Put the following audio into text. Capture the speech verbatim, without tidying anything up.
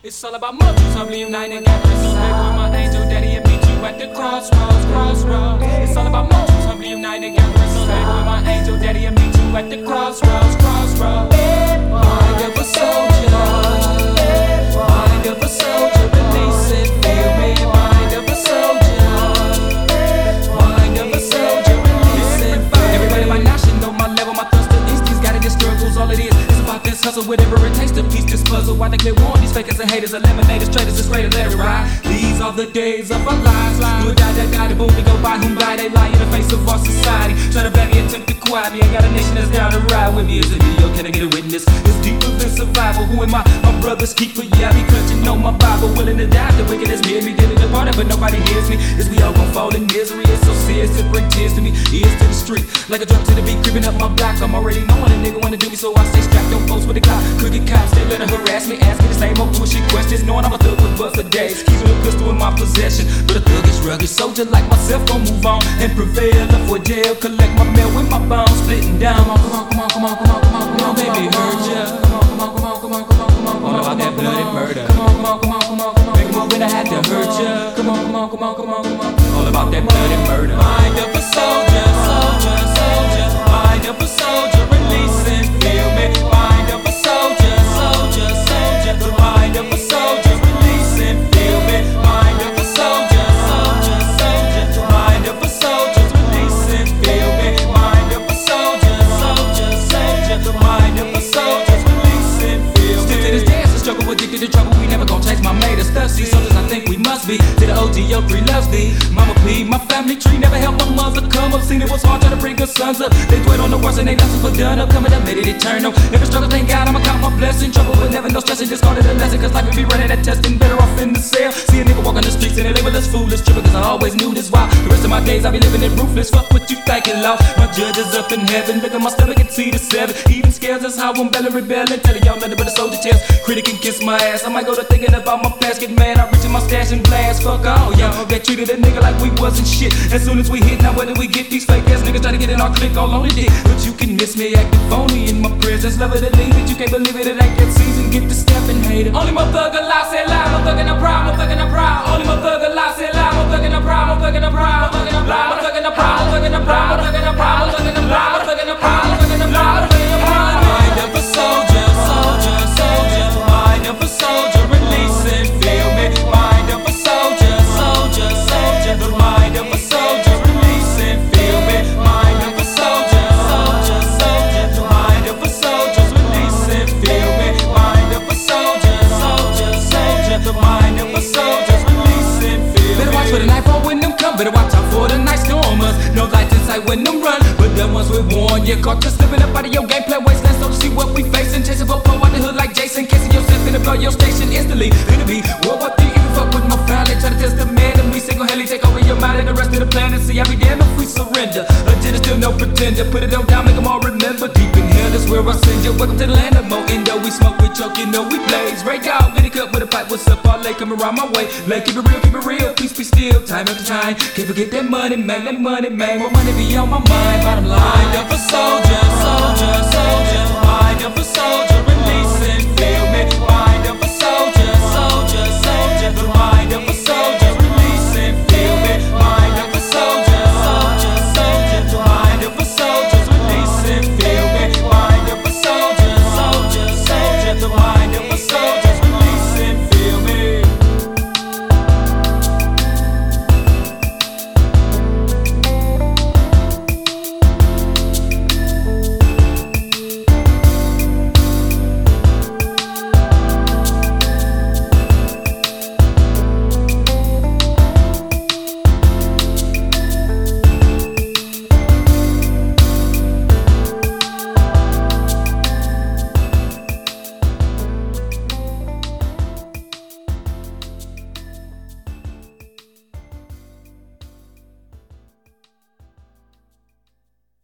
It's all about motions, humbly united, gathering so big with my angel daddy and meet you at the crossroads, crossroads. It's all about motions, humbly united, gathering so big with my angel daddy and meet you at the crossroads, crossroads. Mind of a soldier, mind of a soldier, release it, feel me. Mind of a soldier, mind of a soldier, release it. Everybody by now should know my level, my thirst to instincts, gotta get struggles, all it is. About this hustle, whatever it takes to piece this puzzle. Why they clear warn these fakers and haters, eliminators, traitors, it's greater Larry, right? These are the days of our lives. Do or die, that guy, the boom, they go by, whom by they lie in the face of our society. Try to bag me, attempt to quiet me. I got a nation that's down to ride with me. Is a video, can I get a witness? It's deeper than survival. Who am I? My brother's keeper. Yeah, I be clutching on my Bible, willing to die. The wicked is near me, getting departed, but nobody hears me. Is we all gon' fall in misery? It's so serious, it bring tears to me. Ears to the street, like a drop to the beat, creeping up my block. I'm already knowing a nigga wanna do me, so I stay strapped. Don't post with the clock. Crooked cops, they let her harass me, ask me the same old bullshit questions, knowing I'm a thug with bust for days, keeping a pistol in my possession. But a thug is rugged, soldier like myself gon' move on and prevail. Up for jail, collect my mail with my bones splitting down. Come on, come on, come on, come on, come on, come on, baby, hurt ya. Come on, come on, come on, come on, come on, come on, all about that bloody murder. Come on, come on, come on, come on, come on, make a move when I had to hurt ya. Come on, come on, come on, come on, come on, all about that bloody murder. Mind of a soldier, soldier, soldier, mind of a soldier, release and feel me. Mind of a soldier, soldier, soldier, the mind of a soldier, release and feel me. Mind of a soldier, soldier, soldier, the mind of a soldier, release and feel me. Mind of a soldier, soldier, soldier, the mind of a soldier, release and feel me. Still to this day, it's a struggle, addicted to trouble. We never gon' change my mate or stuff. See, soldiers I think we must be. To the O G O three loves thee. Mama plead, my family tree never helped my mother come up. Seen it was hard trying to bring her sons up. They dwell on the worst and they lessons were done up. Coming up, made it eternal. Never struggle, thank God, I'ma count my blessing. Trouble, but never no stressing. Discarded a lesson, cause life would be running that testing. Better off in the cell. See a nigga walk on the streets and they label us foolish. Tripping, cause I always knew this. Why? The rest of my days I be living it ruthless. Fuck what you thinking, Lord. My judge is up in heaven. Look at my stomach and see the seven. Even scares us how I'm belling, rebelling. Telling y'all nothing but a soldier test. Critic can kiss my ass. I might go to thinking about my past. Get mad, I reach in my stash and blast. Fuck all y'all that treated a nigga like we wasn't shit. As soon as we hit, now where do we get these fake ass niggas try to get in our clique all on the dick? But you can miss me acting phony in my presence. Love it or leave it, you can't believe it. It ain't that season, get the stepping hater. Only my thug alive, say loud. I'm thuggin' I'm proud, I'm thuggin' I'm proud. Only my thug alive, say loud. I'm thuggin' I'm proud, I'm thuggin' I'm proud. I'm thuggin' I'm proud, I'm thuggin' I'm proud. I'm thuggin' I'm proud, I'm thuggin' I'm proud. I'm thuggin' I'm proud, I'm thuggin' I'm proud. I'm thuggin' I'm proud, I'm thuggin' I'm proud. Mind of a soldier, soldier, soldier. Mind of a soldier, release and feel me. Mind of a soldier, soldier, soldier. The mind of a soldier, release and feel me. Mind of a soldier, soldier, soldier. The mind of a soldier, release and feel me. Mind of a soldier, soldier, soldier. The mind of a soldier, release and feel me. Better watch for the nightfall when them come. Better watch out for the night stormers. No lights in sight when them run, but them ones we warn. You caught you slipping up out of your gameplay wasteland. So to see what we facing, chasing for flow out the hood like Jason, kissing yourself in the blow your station instantly. It'll be World War Three. Even fuck with my family, try to test the man and me. Single-handedly take over your mind and the rest of the planet. See, I be damned if we surrender. Agenda still no pretender. Put it on down, make them all remember. Deep in hell is where I send you. Welcome to the land of Mo Indo. We smoke, we choke, you know we blaze. Ray dog, get it cut with a pipe. What's up, all late coming around my way. Like keep it real, keep it real. Peace be still, time after time. Can't forget that money, man, that money, man. More money be on my mind. Bottom line, mind of a soldier, soldier, soldier. Mind of a soldier.